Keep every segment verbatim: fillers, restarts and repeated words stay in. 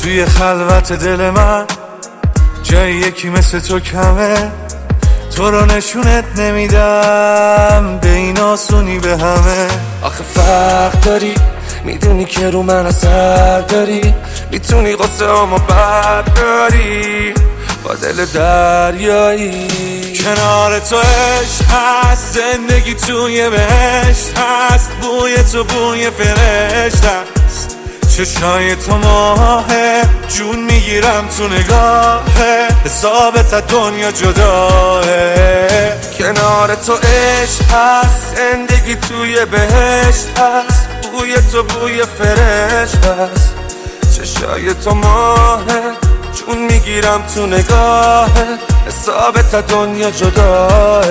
توی خلوت دل من جای یکی مثل تو کمه، تو رو نشونت نمیدم به این آسونی به همه. آخه فرق داری، میدونی که رو من اثر داری، میتونی قصه همو برداری با دل دریایی. کنار تو عشق هست، زندگی توی بهشت هست، بوی تو بوی فرشته است، چشای تو ماهه، جون میگیرم تو نگاهه، حسابت از دنیا جداه. کنار تو عشق هست، زندگی توی بهشت هست، بوی تو بوی فرشته است، چشای تو ماهه، جون میگیرم تو نگاهه، حسابت از دنیا جداه.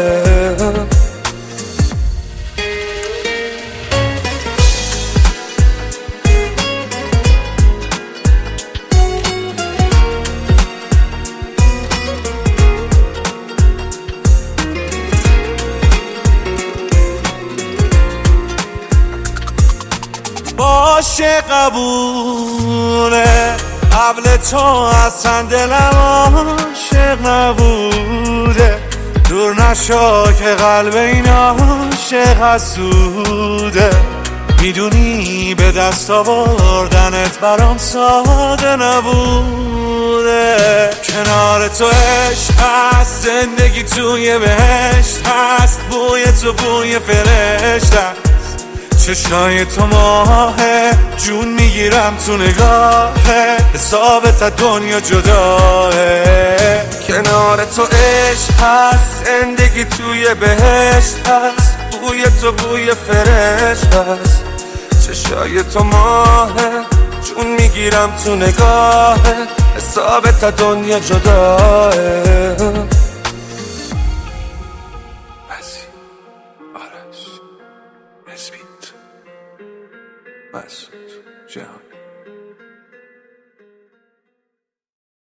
باشه قبوله، قبل تو اصلا دلم عاشق نبوده، دور نشو که قلب این عاشق حسوده، میدونی به دست آوردنت برام ساده نبوده. کنار تو عشق هست، زندگی توی بهشت هست، بوی تو بوی فرشته است، چشای تو ماهه، جون میگیرم تو نگاهه، حسابت از دنیا جداه. کنار تو عشق هست، زندگی توی بهشت هست، بوی تو بوی فرشته است، چشای تو ماهه، جون میگیرم تو نگاهه، حسابت از دنیا جداه. آرش اسمیت مسعود جهانی.